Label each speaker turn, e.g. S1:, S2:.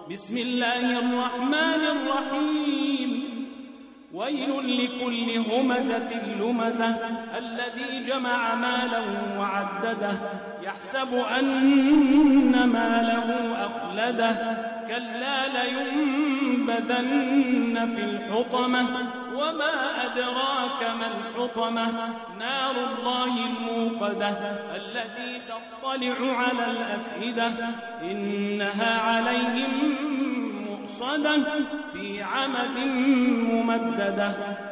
S1: بسم الله الرحمن الرحيم ويل لكل همزة لمزة الذي جمع مالا وعدده يحسب أن ماله أخلده كلا لينبذن في الحطمة وما أدراك ما الحطمة نار الله الموقدة التي تطلع على الأفئدة إنها عليهم مؤصدة في عمد ممددة